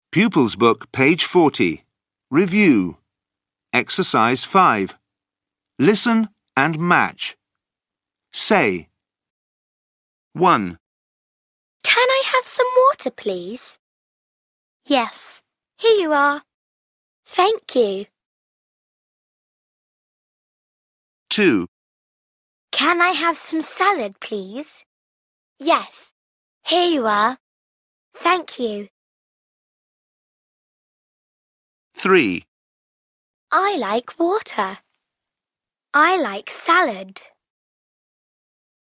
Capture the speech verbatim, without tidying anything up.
Pupils Book, page forty. Review. Exercise five. Listen and match. Say. one. Can I have some water, please? Yes, here you are. Thank you. two. Can I have some salad, please? Yes, here you are. Thank you. three. I like water. I like salad.